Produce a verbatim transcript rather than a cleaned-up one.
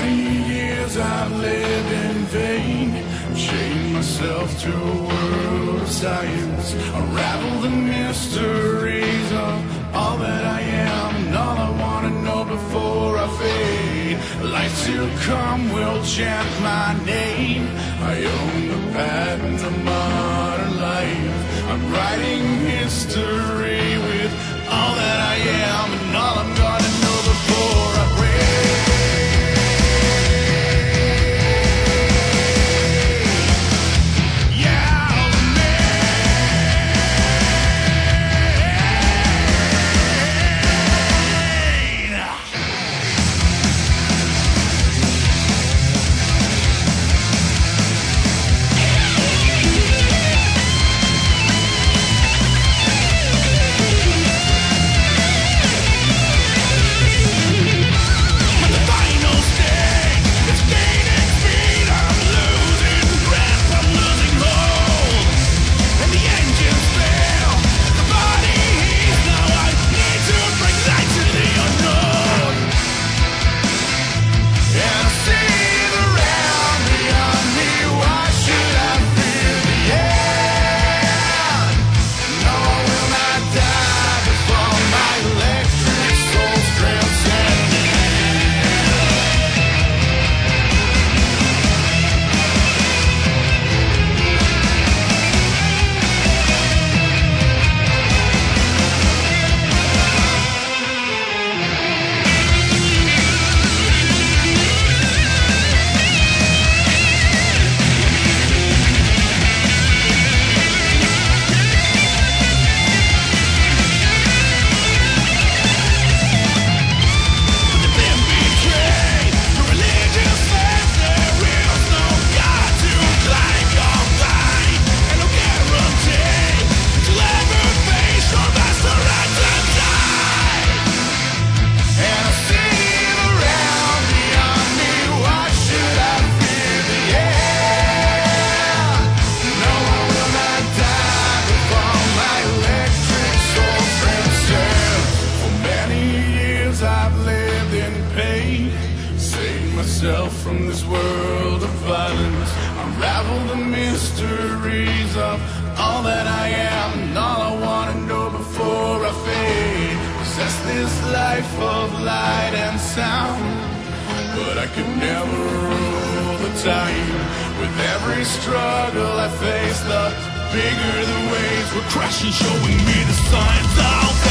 many years I've lived in vain, chained myself to a world of science, unravel the mysteries of all that I am and all I want to know before I fade. Life to come will chant my name. I own the patent of modern life. I'm writing history with all that I am and all I'm gonna know before I break. From this world of violence, unravel the mysteries of all that I am and all I want to know before I fade. Possess this life of light and sound, but I could never rule the time. With every struggle I face, the bigger the waves were crashing, showing me the signs of